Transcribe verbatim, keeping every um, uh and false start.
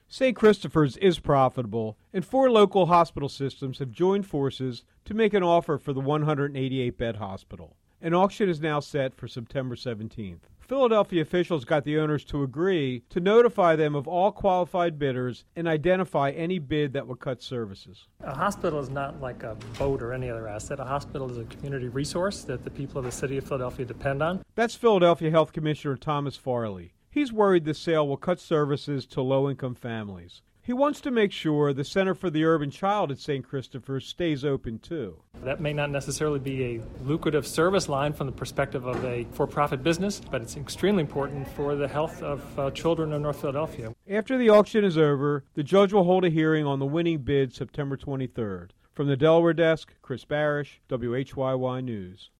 Saint Christopher's is profitable, and four local hospital systems have joined forces to make an offer for the one hundred eighty-eight bed hospital. An auction is now set for September seventeenth. Philadelphia officials got the owners to agree to notify them of all qualified bidders and identify any bid that would cut services. A hospital is not like a boat or any other asset. A hospital is a community resource that the people of the city of Philadelphia depend on. That's Philadelphia Health Commissioner Thomas Farley. He's worried the sale will cut services to low-income families. He wants to make sure the Center for the Urban Child at Saint Christopher's stays open, too. That may not necessarily be a lucrative service line from the perspective of a for-profit business, but it's extremely important for the health of uh, children in North Philadelphia. After the auction is over, the judge will hold a hearing on the winning bid September twenty-third. From the Delaware desk, Chris Barish, W H Y Y News.